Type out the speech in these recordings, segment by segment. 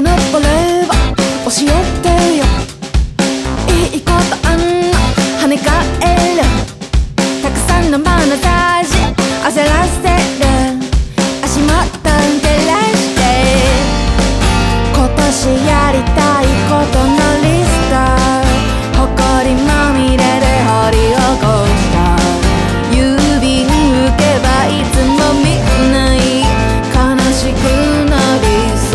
け残れば教えてよ。いいことあんの跳ね返る、たくさんの眼差し焦らせる、足元照らして今年やりたいことのリスト、埃まみれで掘り起こした郵便受けばいつも見ない悲しくなりそう。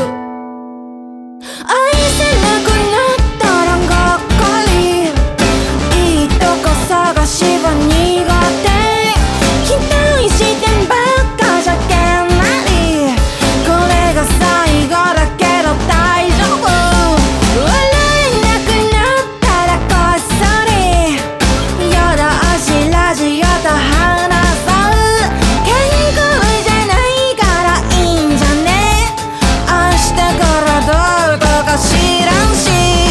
愛せなくなったらがっかり、いいとこ探しは苦手、期待してばっかじゃけない、これが最後だけど大丈夫、笑えなくなったらこっそり夜通しラジオと話そう、健康じゃないからいいんじゃね、明日からどうとか知らんし。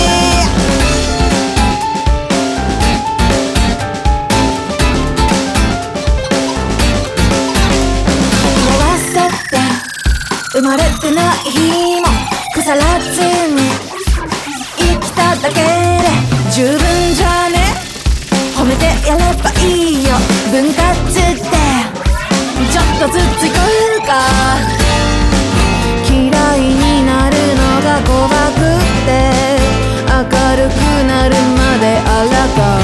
合わせて生まれてない日も腐らずに生きただけで十分じゃね、褒めてやればいいよ分割でちょっとずついくか、嫌いになるのが怖くて明るくなるまであらが